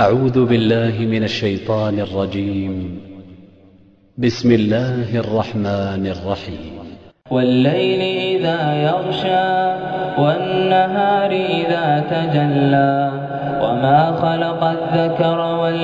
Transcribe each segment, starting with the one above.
أعوذ بالله من الشيطان الرجيم. بسم الله الرحمن الرحيم. والليل إذا يغشى والنهار إذا تجلى وما خلق الذكر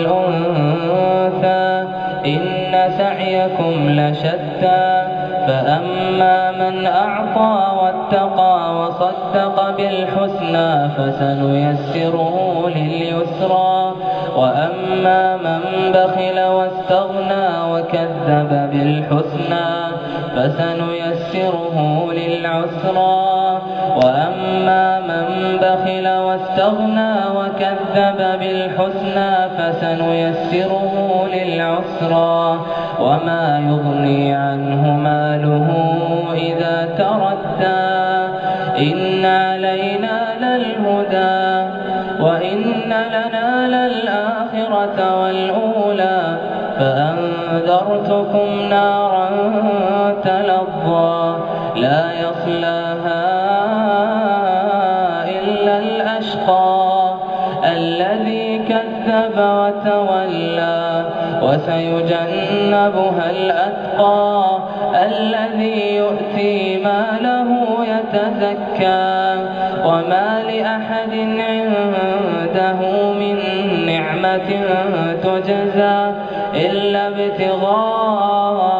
والأنثى إن سعيكم لشتى فأما من أعطى واتقى وصدق بالحسنى فسنيسره لليسرى وأما من بخل واستغنى وكذب بالحسنى فسنيسره للعسرى وأما من بخل واستغنى وكذب بالحسنى فسنيسره للعسرى وما يغني عنه ماله إذا تردى إن علينا للهدى وإن لنا للآخرة والأولى فأنذرتكم نارا تلظى لا يصلاها إلا الأشقى الذي كذب وتولى وسيجنبها الأتقى الذي يؤتي ماله يتزكى وما لأحد عنده من نعمة تجزى إلا ابتغاء